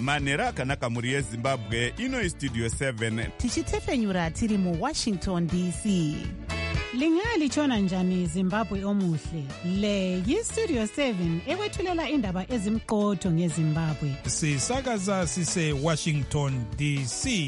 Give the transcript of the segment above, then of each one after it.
manhero akanaka mhuri yezimbabwe. Ino Studio 7 tichitefenyura tiri muWashington DC. Lingalitshona njani Zimbabwe omuhle? Le yiStudio 7 ekwethulela indaba ezimqotho ngeZimbabwe. Sisakaza sise Washington DC.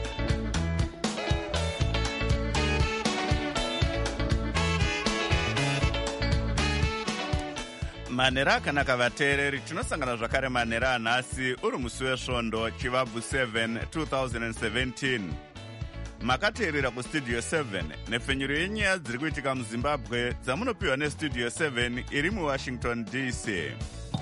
manhero akanaka vateereri, tinosangana zvakare manhero anhasi uri musi wesvondo chivabvu 7 2017. makateerera kustudio 7 nepfenyuro yenyaya dziri kuitika muzimbabwe dzamunopiwa nestudio 7 iri muwashington DC.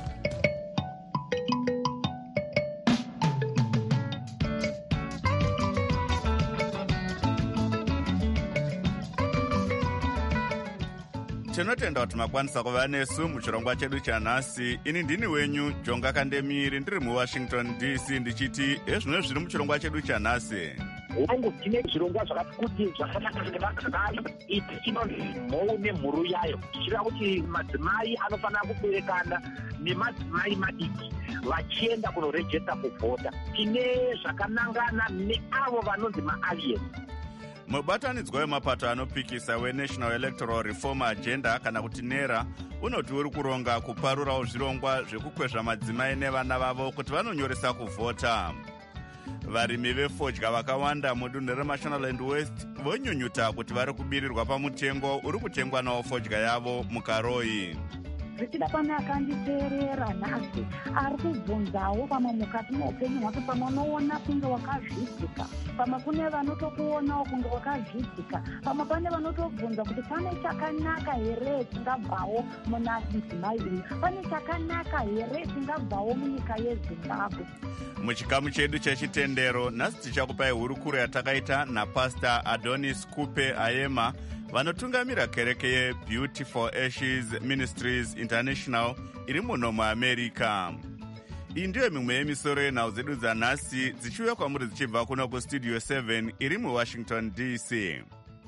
tinotenda kuti makwanisa kuva nesu muchirongwa chedu chanhasi. Ini ndini wenyu Jonga Kandemiri, ndiri muwashington DC, ndichiti ezvino zviri muchirongwa chedu chanhasi. wangu tine zvirongwa zvakati kuti zvakanaka nevagari iti inonzi mhou nemhuru yayo, tichida kuti madzimai anofanira kuberekana nemadzimai madiki vachienda kunorejesta kuvhota. Tine zvakanangana neavo vanonzi maalien. mubatanidzwa wemapato anopikisa weNational Electoral Reform Agenda kana kuti NERA unoti uri kuronga kuparurawo zvirongwa zvekukwezva madzimai nevana vavo kuti vanonyoresa kuvhota. Varimi vefodya vakawanda mudunhu reMashonaland West vonyunyuta kuti vari kubirirwa pamutengo uri kutengwa nawo fodya yavo mukaroi. zvichida pane akanditeerera nhasi ari kubvunzawo pamwe mukati meupenyu hwake, pamwe unoona kunge wakazvidzika, pamwe kune vanotokuonawo kunge wakazvidzika, pamwe pane vanotobvunza kuti pane chakanaka here chingabvawo muna mudzimai uyu, pane chakanaka here chingabvawo munyika yeZimbabwe. Muchikamu chedu chechitendero nhasi tichakupai hurukuro yatakaita naPastor Adonis Kupe Ayema vanotungamira kereke yeBeauty for Ashes Ministries International iri muno muAmerica. Iyi ndiyo mimwe yemisoro yenhau dzedu dzanhasi dzichiuya kwamuri dzichibva kuno kustudio 7 iri muWashington DC.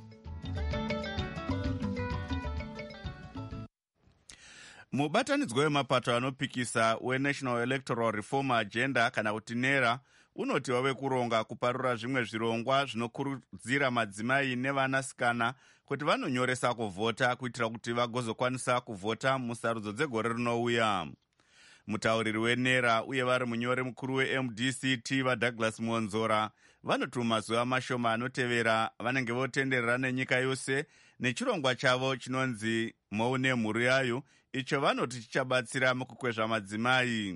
mubatanidzwa wemapato anopikisa weNational Electoral Reform Agenda kana kuti NERA unoti wave kuronga kuparura zvimwe zvirongwa zvinokurudzira madzimai nevanasikana kuti vanonyoresa kuvhota kuitira kuti vagozokwanisa kuvhota musarudzo dzegore rinouya. Mutauriri weNERA uye vari munyori mukuru weMDCT vaDouglas Monzora vanoti mumazuva mashoma anotevera vanenge votenderera nenyika yose nechirongwa chavo chinonzi mhou nemhuru yayo, icho vanoti chichabatsira mukukwezva madzimai.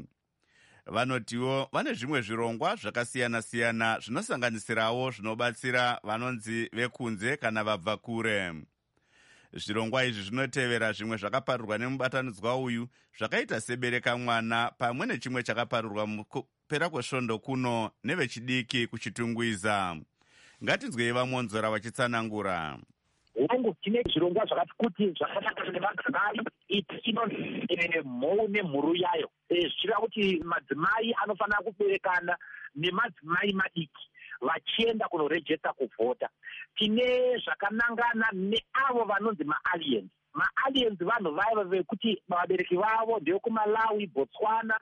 Vanotiwo vane zvimwe zvirongwa zvakasiyana-siyana zvinosanganisirawo zvinobatsira vanonzi vekunze kana vabva kure. Zvirongwa izvi zvinotevera zvimwe zvakaparurwa nemubatanidzwa uyu zvakaita sebereka mwana pamwe nechimwe chakaparurwa mukupera kwesvondo kuno nevechidiki kuchitungwiza. Ngatinzwei vaMonzora vachitsanangura. wangu tine zvirongwa zvakati kuti zvakanaka nevagari iti inonzi mhou nemhuru yayo, zvichida kuti madzimai anofanira kuberekana nemadzimai madiki vachienda kunorejesta kuvhota. Tine zvakanangana neavo vanonzi maaliens. Maaliens vanhu vaya vekuti vabereki vavo ndevekuMalawi, Botswana,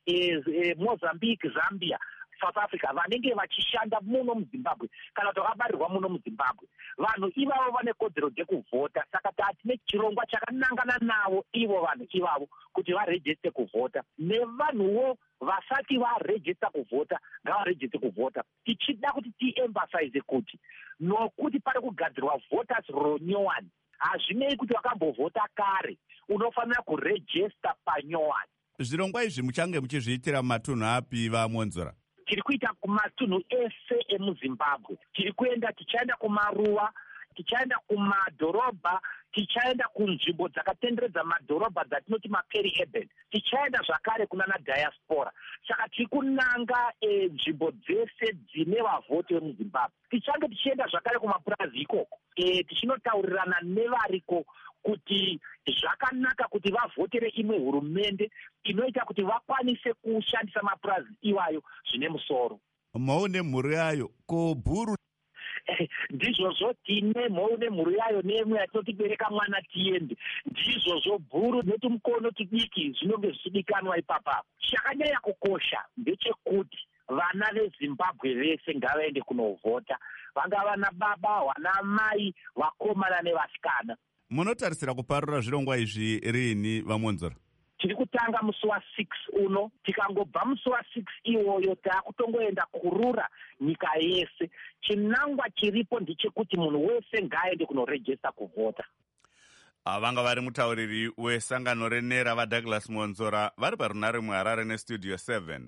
Mozambique, Zambia, South Africa, vanenge vachishanda muno muZimbabwe kana kuti vakabarirwa muno muZimbabwe. Vanhu ivavo vane kodzero dzekuvhota, saka tatine chirongwa chakanangana navo ivo vanhu ivavo kuti varejeste kuvhota. Nevanhuwo vasati varejesta kuvhota ngavarejeste kuvhota. Tichida kuti tiemphasize kuti nokuti pari kugadzirwa voters ronyowani, hazvinei kuti wakambovhota kare, unofanira kurejesta panyowani. Zvirongwa izvi muchange muchizviitira mumatunhu api vaMonzora? Tiri kuita kumatunhu ese emuZimbabwe. Tiri kuenda, tichaenda kumaruwa, tichaenda kumadhorobha, tichaenda kunzvimbo dzakatenderedza madhorobha dzatinoti maperi-urban, tichaenda zvakare kunana diaspora. Saka tiri kunanga nzvimbo dzese dzine vavhoti vemuZimbabwe. Tichange tichienda zvakare kumapurazi ikoko, tichinotaurirana nevariko kuti zvakanaka kuti vavhotere imwe hurumende inoita kuti vakwanise kushandisa mapurazi iwayo zvine musoro. Mhou nemhuru yayo ko bhuru ndizvozvo tine mhou nemhuru yayo nemwe yatotibereka mwana tiende, ndizvozvo bhuru netumukono tudiki zvinonge zvichidikanwa ipapapo. Chakanyanya kukosha ndechekuti vana veZimbabwe vese ngavaende kunovhota, vangava vana baba, vana mai, vakomana nevasikana. Munotarisira kuparura zvirongwa izvi rini vamonzora? Tiri kutanga musi wa6 uno, tikangobva musi wa6 iwoyo taakutongoenda kurura nyika yese. Chinangwa chiripo ndechekuti munhu wese ngaaende kunorejista kuvhota. Vanga vari mutauriri wesangano renera vaDouglas Monzora vari parunare muHarare nestudio 7.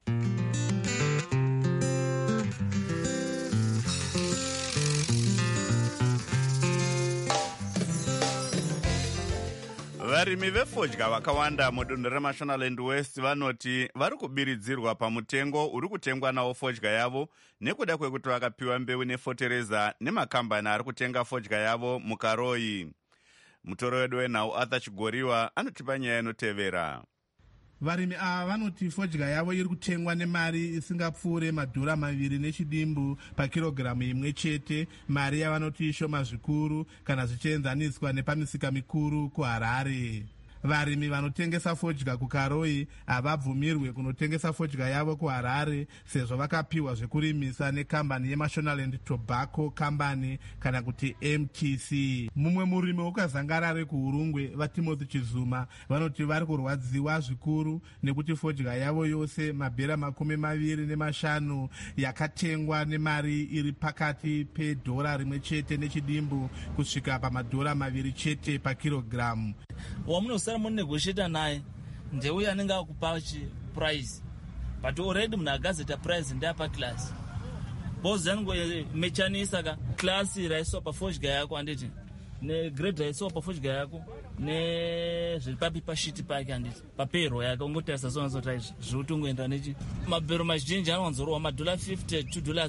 Varimi vefodya vakawanda mudunhu reMashonaland West vanoti vari kubiridzirwa pamutengo uri kutengwa nawo fodya yavo nekuda kwekuti vakapiwa mbeu nefotereza nemakambani ari kutenga fodya yavo muKaroi. Mutoro wedu wenhau Arthur Chigoriwa anotipa nyaya inotevera. Varimi ava vanoti fodya yavo iri kutengwa nemari isingapfuure $2 nechidimbu pakirogiramu imwe chete, mari yavanoti shoma zvikuru kana zvichienzaniswa nepamisika mikuru kuHarare. Varimi vanotengesa fodya kuKaroi havabvumirwe kunotengesa fodya yavo kuHarare sezvo vakapiwa zvekurimisa nekambani yeMashonaland Tobacco Company kana kuti MTC. Mumwe murimi wokazangarare kuHurungwe vaTimothy Chizuma vanoti vari kurwadziwa zvikuru nekuti fodya yavo yose mabhera 25 yakatengwa nemari iri pakati $1 rimwe chete nechidimbu kusvika $2 chete pakirogiramu. Wamunosara munegotiata naye ndeuyo anenge akupa price, but already munhu agazeta price ndeapa class bozi anongomechanisa ka class raiswa pafodya yako handiti negrade raiswa pafodya yako nezviri papipa shiti pake handiti papero yake ungotarisa sonazota zvokuti ungoenda nechi mabhero mazhinji anowanzorowa $50,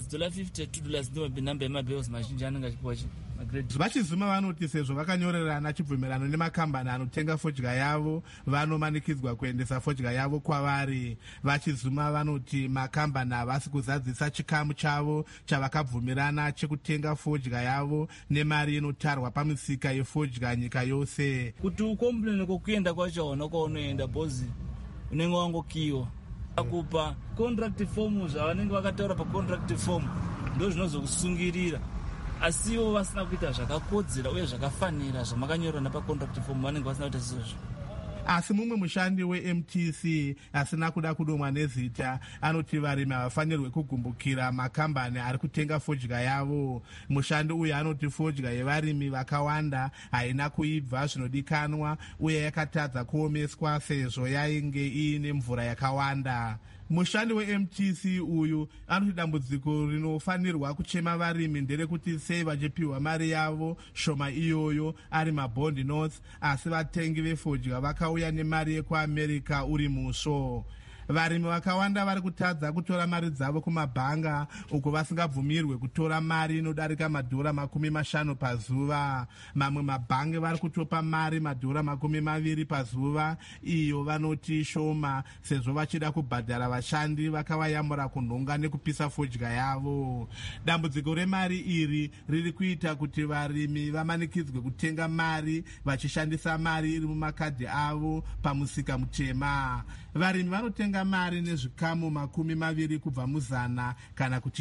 $2, ndimabinamba emabheros mazhinji anenge achipiwa chi. Vachizuma vanoti sezvo vakanyorerana chibvumirano nemakambani anotenga fodya yavo vanomanikidzwa kuendesa fodya yavo kwavari. Vachizuma vanoti makambani havasi kuzadzisa chikamu chavo chavakabvumirana chekutenga fodya yavo nemari inotarwa pamisika yefodya nyika yose. Kuti ukomplene kokuenda kwacho ona kwaunoenda bhozi unenge wangokiwa akupa contract form zvavanenge vakataura pacontract form ndo zvinozokusungirira, asiwo vasina kuita zvakakodzera uye zvakafanira zvamakanyorwa napacontract form vanenge vasina kuita izvozvo. Asi mumwe mushandi weMTC asina kuda kudomwa nezita anoti varimi havafanirwe kugumbukira makambani ari kutenga fodya yavo. Mushandi uyu anoti fodya yevarimi vakawanda haina kuibva zvinodikanwa uye yakatadza kuomeswa sezvo yainge iine mvura yakawanda. Mushandi weMTC uyu anoti dambudziko rinofanirwa kuchema varimi nderekuti sei vachipiwa mari yavo shoma iyoyo ari mabond notes, asi vatengi vefodya vakauya nemari yekuAmerica uri musvo. Varimi vakawanda vari kutadza kutora mari dzavo kumabhanga uko vasingabvumirwe kutora mari inodarika $50 pazuva. Mamwe mabhangi vari kutopa mari $20 pazuva, iyo vanoti shoma sezvo vachida kubhadhara vashandi vakavayamura kunhonga nekupisa fodya yavo. Dambudziko remari iri riri kuita kuti varimi vamanikidzwe kutenga mari vachishandisa mari iri mumakadhi avo pamusika mutema. Varimi vanotenga mari nezvikamu 20 kubva muzana kana kuti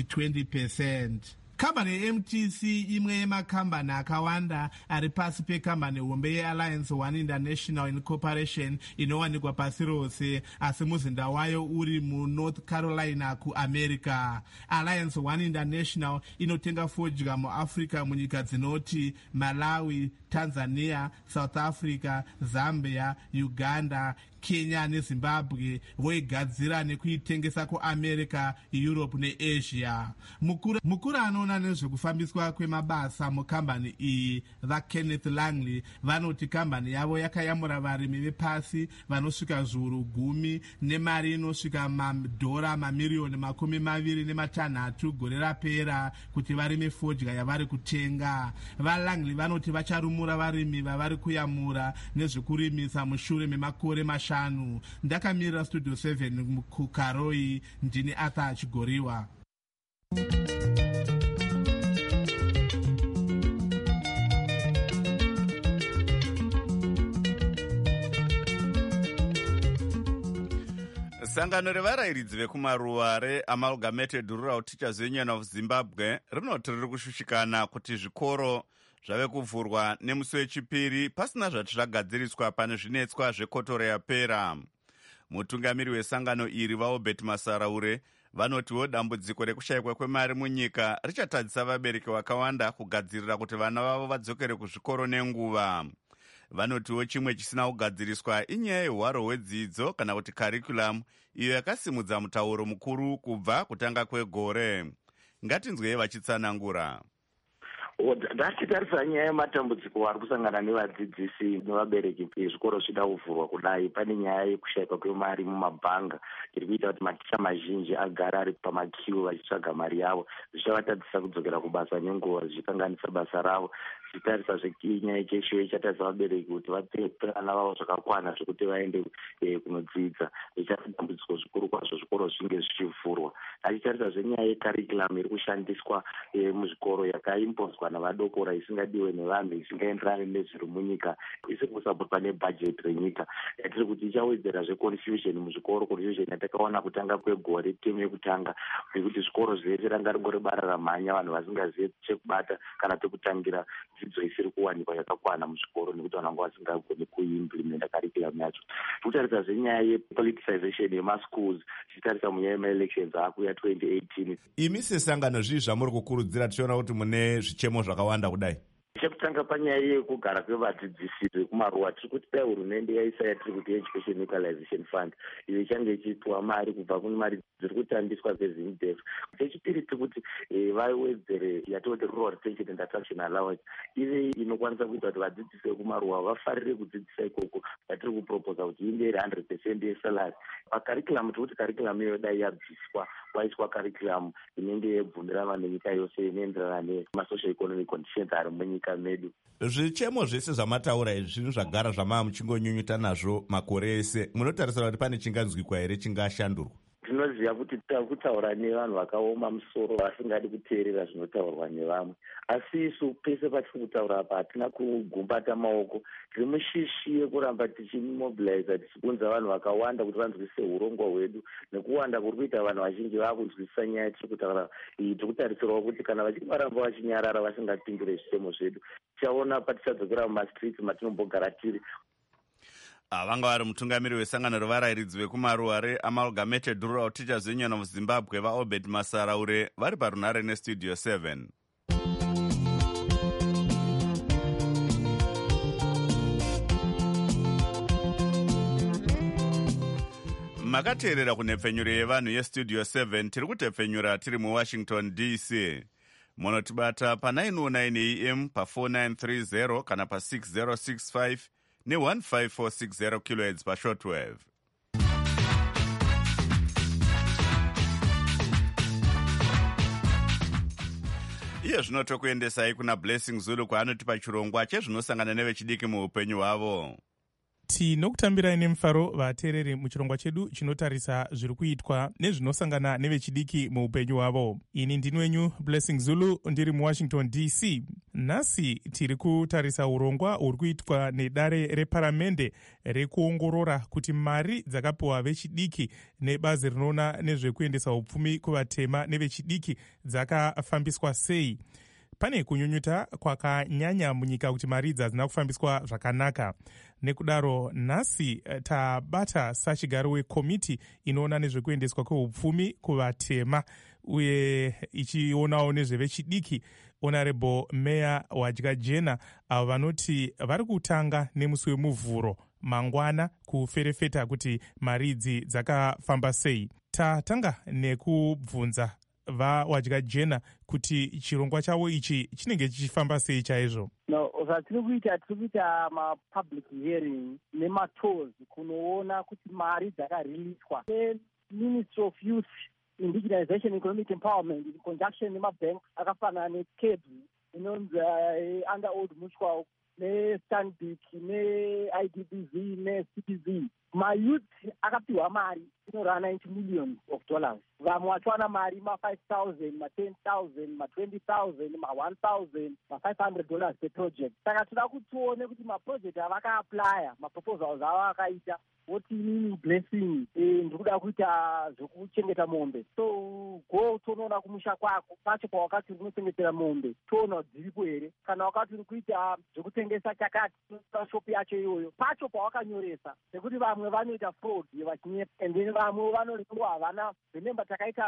20%. Kambani yeMTC imwe yemakambani akawanda ari pasi pekambani hombe yeAlliance One International Incorporation inowanikwa pasi rose, asi muzinda wayo uri muNorth Carolina kuAmerica. Alliance One International inotenga fodya muAfrica munyika dzinoti Malawi, Tanzania, South Africa, Zambia, Uganda, Kenya neZimbabwe, voigadzira nekuitengesa kuAmerica, Europe neAsia. Mukuru anoona nezvekufambiswa kwemabasa mukambani iyi vaKenneth Langley vanoti kambani yavo yakayamura varimi vepasi vanosvika zviuru 10 nemari inosvika $20 mamiliyoni 26 gore rapera kuti varime fodya yavari kutenga. VaLangley vanoti vacharumura varimi vavari kuyamura nezvekurimisa mushure memakore 5. Ndakamirira studio 7 kuKaroi, ndini Arthur Chigoriwa. Sangano revarayiridzi vekumaruwa reAmalgamated Rural Teachers Union of Zimbabwe rinoti riri kushushikana kuti zvikoro zvave kuvhurwa nemusi wechipiri pasina zvati zvagadziriswa pane zvinetswa zvekotoro yapera. Mutungamiri wesangano iri vaObert Masaraure vanotiwo dambudziko rekushayikwa kwemari munyika richatadzisa vabereki vakawanda kugadzirira kuti vana vavo vadzokere kuzvikoro nenguva. Vanotiwo chimwe chisina kugadziriswa inyaya yehwaro hwedzidzo kana kuti curriculum iyo yakasimudza mutauro mukuru kubva kutanga kwegore. Ngatinzwei vachitsanangura. Ndachitarisa nyaya yematambudziko ari kusangana nevadzidzisi nevabereki zvikoro zvida kuvhurwa kudai, pane nyaya yekushayikwa kwemari mumabhanga iri kuita kuti maticha mazhinji agara ari pamakiu vachitsvaga mari yavo, zvichavatadzisa kudzokera kubasa nenguva, zvichikanganisa basa ravo. Zvichitarisa zvenyaya cheshiyo ichatarisa vabereki kuti vape vana vavo zvakakwana zvekuti vaende kunodzidza. Ichava dambudziko zvikuru kwazvo zvikoro zvinge zvichivhurwa. Achitarisa zvenyaya yekarikulamu iri kushandiswa muzvikoro yakaimbozwa navadokora isingadiwe nevanhu, isingaenderani nezviri munyika, isiri kusapotwa nebhajeti renyika. Yatiri kuti ichawedzera zveconfusion muzvikoro, confusion yatakaona kutanga kwegore temu yekutanga, nekuti zvikoro zvese ranga ringori bara ramhanya, vanhu vasingazive chekubata kana pekutangira dzidzo isiri kuwanikwa yakakwana muzvikoro, nekuti vanhu vanga vasingagoni kuimplementa curriculum yacho. Kutarisa zvenyaya yepoliticization yemaschools, tichitarisa munyaya yemaelections akuya 2018. Imi sesangano zvii zvamuri kukurudzira tichiona kuti mune zvichemo zvakawanda kudai? Chekutanga panyaya yekugara kwevadzidzisi vekumaruwa, tiri kuti dai hurumende yaisa yatiri kuti Education Equalization Fund iyo ichange ichipiwa mari kubva kune mari dziri kutambiswa dzezimdef. Chechipiri tiri kuti vawedzere yatoti Rural Retention and Attraction Allowance ive inokwanisa kuita kuti vadzidzisi vekumaruwa vafarire kudzidzisa ikoko, yatiri kuproposa kuti inge iri 100% yesalary. Pakarikulamu tiri kuti karikulamu iyo dai yabviswa, waiswa karikulamu inenge yebvumirana nenyika yose inoenderana nemasocial economic conditions ari munyika medu. Zvichemo zvese zvamataura izvi zvinhu zvagara zvamava muchingonyunyuta nazvo makore ese, munotarisira kuti pane chinganzwikwa here chingashandurwa? Tinoziva kuti takutaura nevanhu vakaoma musoro vasingadi kuteerera zvinotaurwa nevamwe, asi isu pese patiri kutaura apa hatina kugumbata maoko. Tiri mushishi yekuramba tichimobiliza, tichiunza vanhu vakawanda kuti vanzwisise urongwa hwedu, nekuwanda kuri kuita vanhu vazhinji vakunzwisisa nyaya tiri kutaura iyi. Tiri kutarisirawo kuti kana vachingaramba vachinyarara vasingapindure zvichemo zvedu, tichaona patichadzokera mumastreets matinombogara tiri. Vanga vari mutungamiri wesangano revarayiridzi vekumaruwa reAmalgamated Rural Teachers Union of Zimbabwe vaObert Masaraure vari parunhare nestudio 7. Makateerera kunhepfenyuro yevanhu yestudio 7. Tiri kutepfenyura tiri muWashington DC. Munotibata pa909 AM pa4930 kana pa6065 ne15460 kHz pashortwave. Iye zvino tokuendesai kuna Blessing Zulu kwaanotipa chirongwa chezvinosangana nevechidiki muupenyu hwavo. Tinokutambirai nemufaro vateereri muchirongwa chedu chinotarisa zviri kuitwa nezvinosangana nevechidiki muupenyu hwavo. Ini ndini wenyu Blessing Zulu, ndiri muWashington DC. Nhasi tiri kutarisa urongwa huri kuitwa nedare reparamende rekuongorora kuti mari dzakapiwa vechidiki nebazi rinoona nezvekuendesa upfumi kuvatema nevechidiki dzakafambiswa sei. Pane kunyunyuta kwakanyanya munyika kuti mari idzi hadzina kufambiswa zvakanaka. Nekudaro nhasi tabata sachigaro wekomiti inoona nezvekuendeswa kweupfumi kuvatema uye ichionawo nezvevechidiki Honorable Meya Wadya Jena, avo vanoti vari kutanga nemusi wemuvhuro mangwana kuferefeta kuti mari idzi dzakafamba sei. Tatanga nekubvunza vaWadya Jena kuti chirongwa chavo ichi chinenge chichifamba sei chaizvo. No, zvatiri kuita mapublic hearing nematours kunoona kuti mari dzakariliswa Ministry of Youth, Indigenization, Economic Empowerment in conjunction nemabank akafanana neCABS inonzi Under Old Mutual neStanbic neIDBZ neCBZ mayouth akapiwa mari inorana into millions of dollars. Vamwe vachiwana mari ma5,000, ma10,000, ma20,000, ma1,000, ma500 per project. Saka toda kuti tione kuti maproject avakaaplya maproposals avo akaita voti inini blessing ndikuda kuita zvekuchengeta mombe, so go tonoona kumusha kwako pacho pawakati uri kunochengetera mombe toona kuti dziripo here. Kana wakati uri kuita zvekutengesa chakati shopi yacho iyoyo pacho pawakanyoresa, nekuti vamwe vanoita fraud vachinyepa, and then vamwe vanoriwa havana. Remember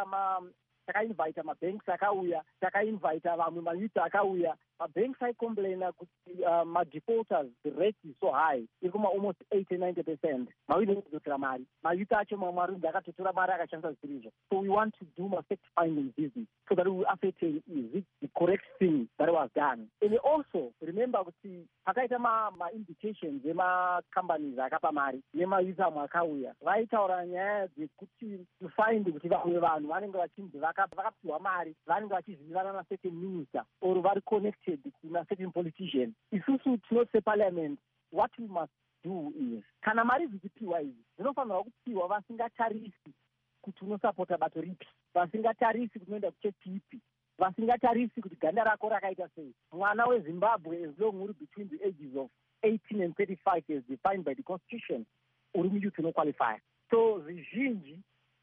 takainvita mabanks akauya, takainvita vamwe mayouth akauya. Mabanks aicomplaina kuti madefaulters, the rate is so high, iri kuma almost 80-90%. Mawinokudzosera mari, mayouth acho mamwe arunzi akatotora mari akashandisa zvirizvo. So we want to do a fact finding business so that we will ascertain is it the correct thing that was done. And also remember kuti pakaita ma-indications ema-companies akapa mari nemayouth amwe akauya, vaitaura nyaya dzekuti to find kuti vamwe vanhu vanenge vachinzi vakapiwa mari vanenge vachizivirana na certain minister or vari connected kuna certain politician. Isusu tinoti separliament, what we must do is kana mari dzichipiwa idzi dzinofanirwa kupiwa vasingatarisi kuti unosapota bato ripi, vasingatarisi kuti unoenda kuchechi ipi, vasingatarisi kuti ganda rako rakaita sei. Mwana weZimbabwe, as long uri between the ages of 18 and 35 as defined by the constitution, uri muyouth unoqualify. So zvizhinji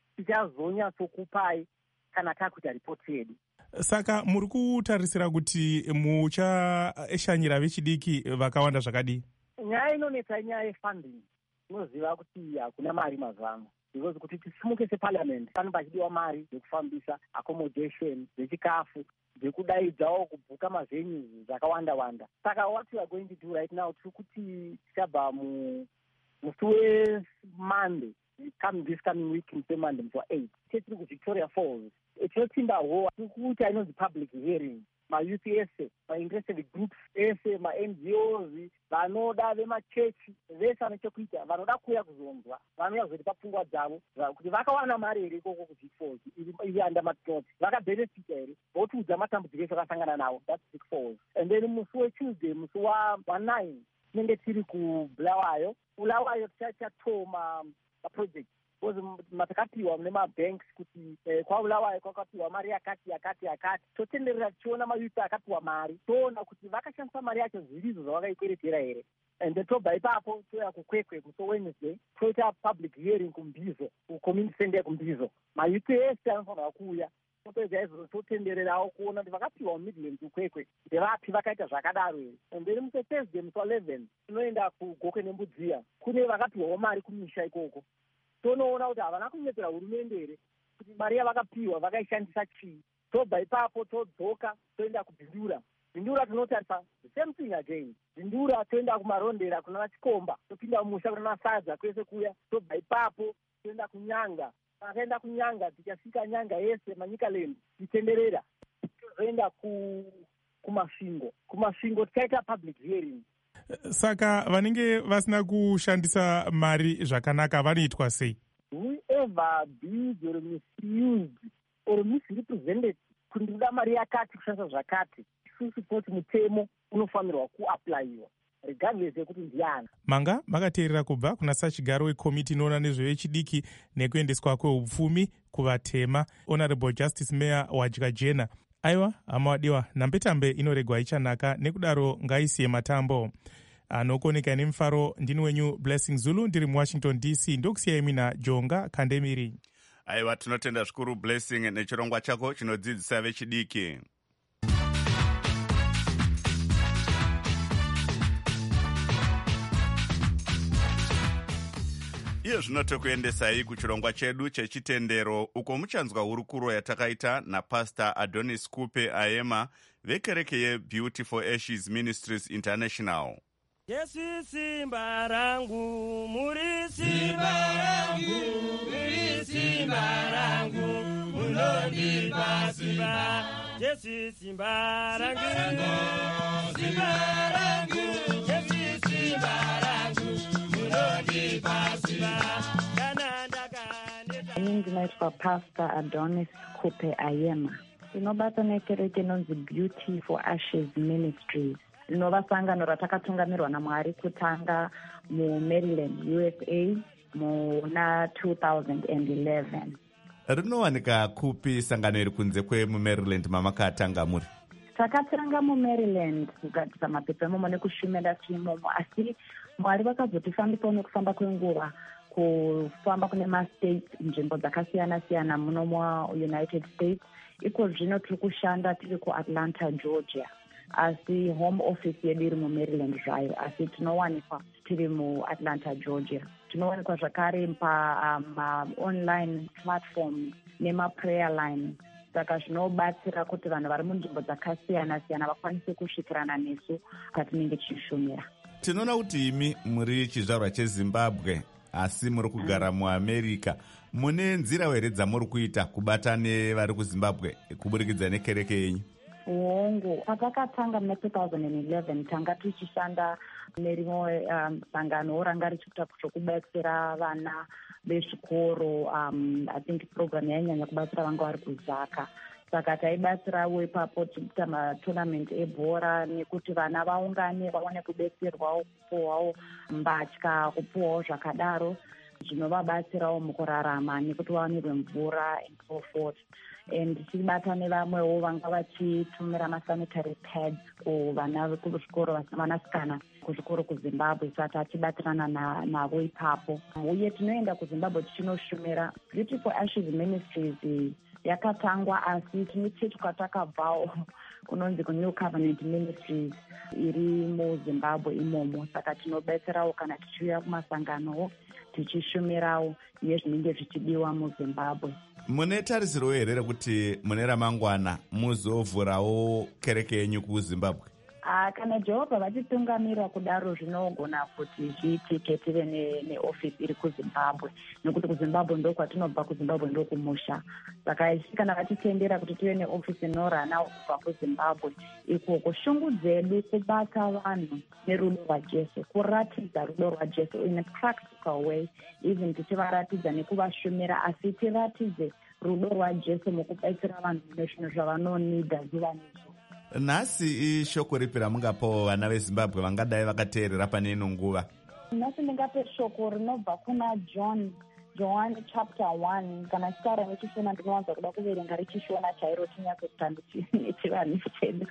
tichazonyatsokupai kana takuita ripoti yedu. Saka muri kutarisira kuti muchashanyira vechidiki vakawanda zvakadii? Nyaya inonetsa nyaya yefunding. Tinoziva kuti hakuna mari mazano, because kuti tisimuke separliament pane pachidiwa mari dzekufambisa, accommodation, dzechikafu, dzekudaidzawo kubhuka mavenues zvakawanda-wanda. Saka what we are going to do right now, tiri kuti tichabva musi weMonday, this coming week musi Monday musi wa8 tiri kuVictoria Falls. Tinotimbawo tikuita inonzi public hearing. Mayouth ese, ma-interested groups ese, ma-NGOs, vanoda vemachechi vese vanechekuita, vanoda kuuya kuzonzwa, vanouya kuzoti papfungwa dzavo kuti vakawana mari here ikoko kuVic Falls iri under matinoti, vakabhenefita here, votiudza matambudziko ese vakasangana nawo, that's Vic Falls. And then musi weTuesday, musi wa9 tinenge tiri kuBulawayo. Bulawayo tichatoma maproject because matakapiwa nemabanks kuti kwaBulawayo kwakapiwa mari yakati. Totenderera tichiona mayouth akapiwa mari, toona kuti vakashandisa mari yacho zvirizo zvavakaikweretera here. And then tobva ipapo toya kuKwekwe musi Wednesday, toita public hearing kuMbizo, kucommunity center kuMbizo. Mayouth ese anofanirwa kuuya. Topedza izvozvo totendererawo kuona kuti vakapiwa muMidlands kuKwekwe ndevapi vakaita zvakadaro here. And then musi Thursday musi wa11 tinoenda kuGokwe neMbudziya, kune vakapiwawo mari kumisha ikoko. Tonoona kuti havana kunyepera hurumende here kuti mari yavakapiwa vakaishandisa chii. Tobva ipapo todzoka toenda kuBhindura. Bhindura tinotarisa the same thing again. Bhindura toenda kumarondera kuna Chikomba, topinda mumusha kuna Sadza kwese kuya. Tobva ipapo toenda kuNyanga. Takaenda kuNyanga tikasvika Nyanga yese Manyikaland titenderera. Toenda kumasvingo tikaita public hearing. Saka vanenge vasina kushandisa mari zvakanaka vanoitwa sei? Whoever bids or misused or misrepresented kuti ndinoda mari yakati kushandisa zvakati, isusu tinoti mutemo unofanirwa kuaplayiwa regardless yekuti ndiani. Manga makateerera kubva kuna sachigaro wekomiti inoona nezvevechidiki nekuendeswa kweupfumi kuvatema, Honorable Justice Mayor Wadya Jena. Aiwa, hama wadiwa, nambetambe inoregwa ichanaka, nekudaro ngaisiye matambo. Anokoneka nemufaro, ndini wenyu Blessing Zulu, ndiri muWashington DC, ndokusiyai mina Jonga Kandemiri. Aiwa, tinotenda zvikuru Blessing nechirongwa chako chinodzidzisa vechidiki. Iyo zvinotokuendesai kuchirongwa chedu chechitendero, uko muchanzwa hurukuro yatakaita naPastor Adonis Kupe Ayema vekereke yeBeautiful Ashes Ministries International. Yesu simba rangu, muri simba rangu, muri simba rangu, munondipa simba. Yesu simba rangu, simba rangu, Yesu simba rangu, munondipa simba. Ndinoitwa Pastor Adonis Kupe Ayema. Ndinobata nekereke inonzi Beautiful Ashes Ministries. Rinova sangano ratakatungamirwa naMwari kutanga muMaryland, USA muna 2011. Rinowanika kupi sangano iri kunze kwemumaryland mamakatanga muri? Takatanga mumaryland kugadzisa mapepa imomo nekushumira imomo, asi Mwari vakazotifambisa nekufamba kwenguva kufamba kune mastates nzvimbo dzakasiyana-siyana muno muunited states. Iko zvino tiri kushanda tiri kuatlanta, Georgia, asi home office yedu iri mumaryland zvayo, asi tinowanikwa tiri muatlanta, Georgia. Tinowanikwa zvakare online platform nemaprayer line, saka zvinobatsira kuti vanhu vari munzvimbo dzakasiyana-siyana vakwanise kusvikirana nesu patinenge tichishumira. Tinoona kuti imi muri chizvarwa cheZimbabwe asi muri kugara muAmerica. Mune nzira here dzamuri kuita kubata nevari kuZimbabwe kuburikidza nekereke yenyu? Hongu, patakatanga muna 2011 tanga tichishanda nerimwe sangano ranga richiita zvokubatsira vana vezvikoro. I think program yainyanya kubatsira vanga vari kuzaka, saka taibatsirawo ipapo tichiita matournament ebhora nekuti vana vaungane vaone kubetserwawo, kupuwawo mbatya, kupuwawo zvakadaro zvinovabatsirawo mukurarama nekuti vawanirwe mvura and so forth. And tichibata nevamwewo vanga vachitumira masanitary pads kuvana kuzvikoro, vanasikana kuzvikoro kuZimbabwe, saka tichibatirana navo ipapo. Uye tinoenda kuZimbabwe tichinoshumira. Beautiful Ashes Ministries yakatangwa asi tinechetu takabvawo kunonzi kuNew Covenant Ministries iri muZimbabwe imomo, saka tinobetserawo kana tichiuya kumasanganowo tichishumirawo nezvinenge zvichidiwa muZimbabwe. Mune tarisiro here rekuti mune ramangwana muzovhurawo kereke yenyu kuZimbabwe? Kana Jehovha vachitungamira kudaro zvinogona kuti zviitike tive neofisi iri kuZimbabwe, nekuti kuZimbabwe ndokwatinobva, kuZimbabwe ndokumusha. Saka kana vachitendera kuti tive neofisi inorana kubva kuZimbabwe, ikoko shungu dzedu kubata vanhu nerudo rwaJesu, kuratidza rudo rwaJesu in a practical way, even tichivaratidza nekuvashumira, asi tiratidze rudo rwaJesu mukubatsira vanhu nezvinhu zvavanonida zuva nezuva. Nhasi ishoko ripi ramungapawo vana veZimbabwe vangadai vakateerera pane ino nguva? Nhasi ndingape shoko rinobva kuna John chapter 1. Kana chitaura nechishona ndinowanza kuda kuverenga richishona chairo tinyatsota nechivanhu chedu.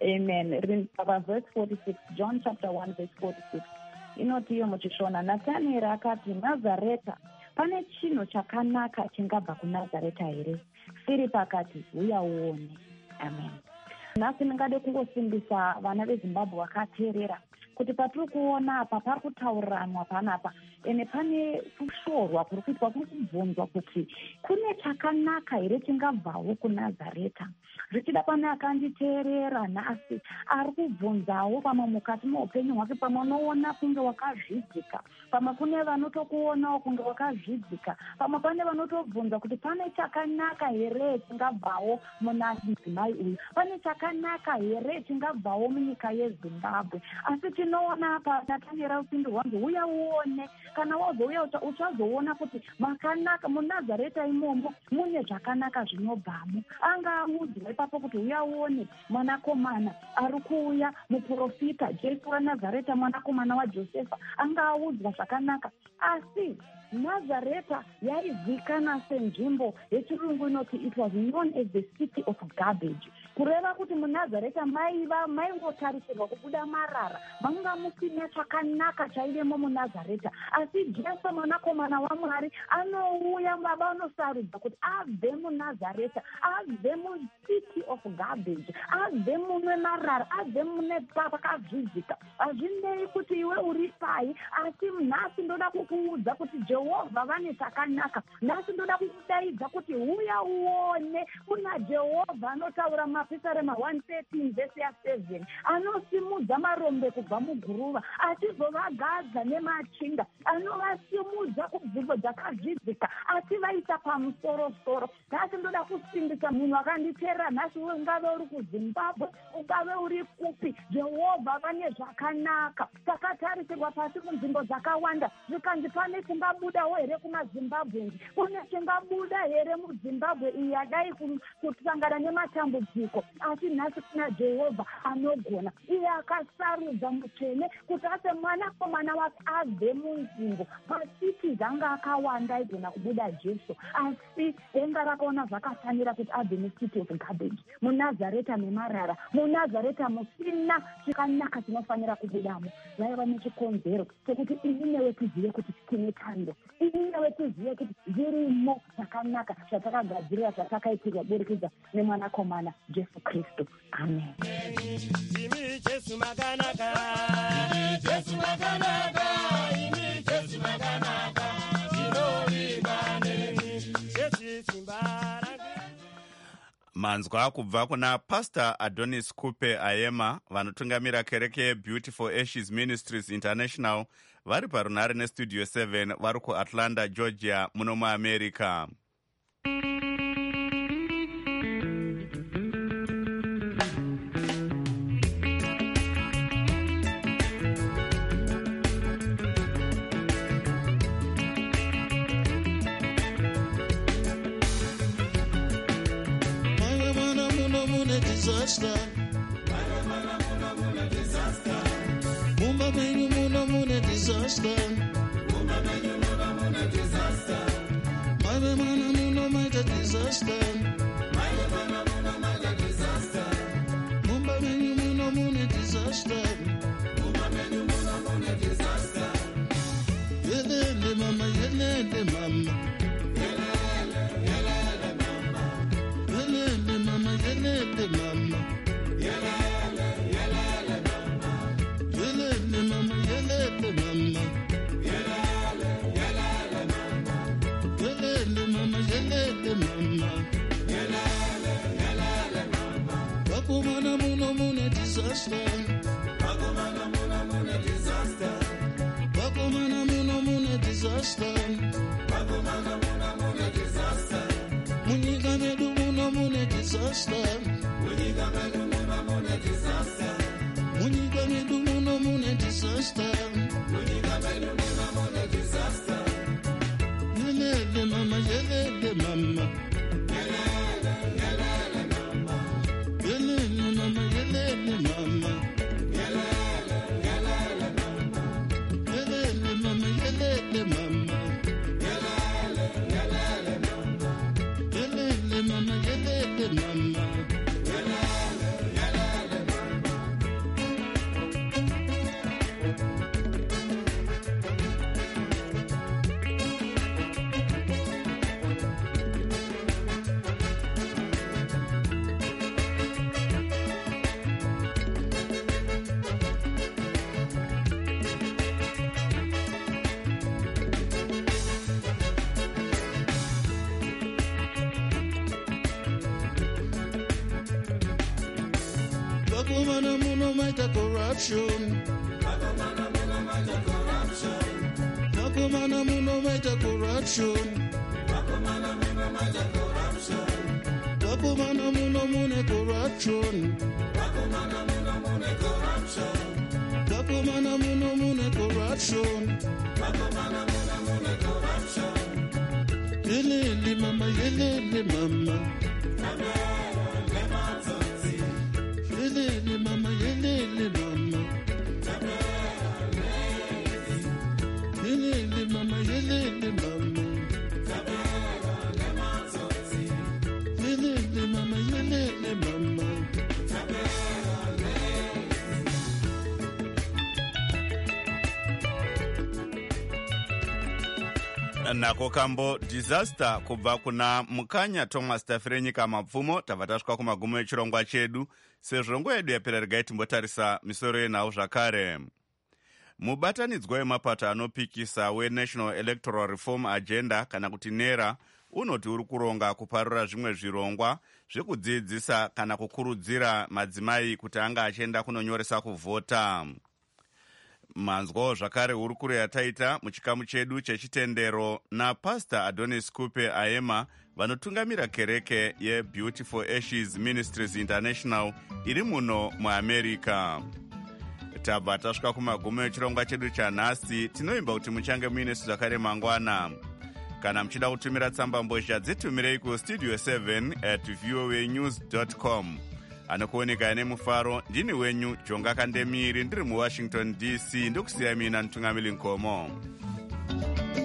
Amen. Verse 46, John chapter 1 verse 46. Inoti iyo muchishona, Nathanieri akati, Nazareta, pane chinhu chakanaka chingabva kuNazareta here? Filipi akati, uya uone. Amen. Nhasi ndingade kungosimbisa vana veZimbabwe vakateerera kuti patiri kuona apa pari kutauriranwa panapa, ene pane kushorwa kuri kuitwa, kuri kubvunzwa kuti kune chakanaka here chingabvawo kuNazareta. Zvichida pane akanditeerera nhasi ari kubvunzawo pamwe mukati meupenyu hwake, pamwe unoona kunge wakazvidzika, pamwe kune vanotokuonawo kunge wakazvidzika, pamwe pane vanotobvunza kuti pane chakanaka here chingabvawo muna mudzimai uyu, pane chakanaka here chingabvawo munyika yeZimbabwe. Asi tinoona apa Nathanieri upindu hwangu, uya uone. Kana wazouya uchazoona kuti makanaka muNazareta imomo mune zvakanaka zvinobvamo. Angaudzwa ipapo kuti uya uone mwanakomana ari kuuya, muprofita Jesu waNazareta, mwanakomana waJosefa, angaudzwa zvakanaka. Asi Nazareta yaizikanwa senzvimbo yechirungu inoti it was known as the city of garbage, kureva kuti muNazareta maingotarisirwa kubuda marara, manga musina chakanaka chaivemo muNazareta. Asi Jesu mwanakomana waMwari anouya, baba anosarudza kuti abve muNazareta, abve mucity of garbage, abve mune marara, abve mune pakazvidzika. Hazvinei kuti iwe uri pai, asi nhasi ndoda kukuudza kuti Jehovha vane chakanaka. Nhasi ndoda kukudaidza kuti uya uone, kuna Jehovha anotaura mapisarema 113 vhesi ya7, anosimudza marombe kubva muguruva, achizovagadza nemachinda, anovasimudza kubvunzo dzakazvidzika, achivaisa pamusoro-soro. Nhasi ndoda kusimbisa munhu akanditeerera nhasi, ungave uri kuZimbabwe, ungave uri kupi, Jehovha vane zvakanaka. Takatarisirwa pasi kunzvimbo dzakawanda, zvikanzi pane chingabudawo here kumaZimbabwe, kune chingabuda here muZimbabwe iyi yadai kusangana nematambudziko. dambudziko, asi nhasi kuna Jehovha anogona, iye akasarudza mutsvene kuti ase mwanakomana wake abve munzvimbo. Masiti dzanga akawanda aigona kubuda Jesu, asi denga rakaona zvakafanira kuti abve mucity of garbage, munazareta memarara, munazareta musina chikanaka chinofanira kubudamo. Vaiva nechikonzero chekuti ini newe tizive kuti tine tariro, ini newe tizive kuti zvirimo zvakanaka zvatakagadzirira zvatakaitirwa burikidza nemwanakomana Jesu Kristu. Amen. Imi Jesu makanaka, imi Jesu makanaka, imi Jesu makanaka, zvinovimba nemi, Jesu simba. Manzwa kubva kuna Pastor Adonis Kupe Ayema, vanotungamira kereke Beautiful Ashes Ministries International, vari parunhare neStudio 7 vari kuAtlanta, Georgia, muno muAmerica. Disaster. Mumba menyu muno mune disaster. Mumba menyu muno mune disaster. Mave mana muno maita disaster. Mave mana muno maita disaster. Mumba menyu muno mune disaster. Mumba menyu muno mune disaster. Yelele mama, yelele mama. Yelele, yelele mama. Yelele mama, yelele mama. Yelele, yelele mama. Yelele mama, yelele mama. Yelele, yelele mama. Yelele mama, yelele mama. Yelele, yelele mama. Bakumana muno mune disaster. Bakumana muno mune disaster. Bakumana muno mune disaster. Bakumana muno mune disaster. Munyika medu muno mune disaster. Munyika medu muno mune disaster. Munyika medu muno mune disaster. Munyika medu muno mune disaster. Yelele mama, yelele mama. Yelele, yelele mama. Yelele mama, yelele mama. Yelele, yelele mama. Yelele mama, yelele mama. Yelele, yelele mama. Yelele mama, yelele mama. Bakumana muno maita corruption. Bakumana muno maita corruption. Bakumana muno maita corruption. Bakumana muno maita corruption. Bakumana muno mune corruption. Bakumana muno mune corruption. Bakumana muno mune corruption. Bakumana muno mune corruption. Yelele mama, yelele mama. Yelele mama, yelele mama. Yelele mama, yelele mama. Yelele mama, yelele mama. nako kambo disaster kubva kuna mukanya Thomas Tafirenyika mapfumo. Tabva tasvika kumagumo echirongwa chedu. Sezvo nguva yedu yapera, regai timbotarisa misoro yenhau zvakare. Mubatanidzwa wemapato anopikisa weNational Electoral Reform Agenda kana kuti NERA unoti uri kuronga kuparura zvimwe zvirongwa zvekudzidzisa kana kukurudzira madzimai kuti anga achienda kunonyoresa kuvhota. Manzwawo zvakare uri kureya taita muchikamu chedu chechitendero naPastor Adonis Kupe Ayema vanotungamira kereke yeBeautiful Ashes Ministries International iri muno muAmerica. Tabva tasvika kumagumo echirongwa chedu chanhasi. Tinoimba kuti muchange muinesu zvakare mangwana. Kana muchida kutumira tsamba mbozha dzitumirei kustudio7@voanews.com. anokuoneka nemufaro. Ndini wenyu Jonga Kandemiri ndiri muWashington DC, ndokusiya mina Ntungamili Nkomo.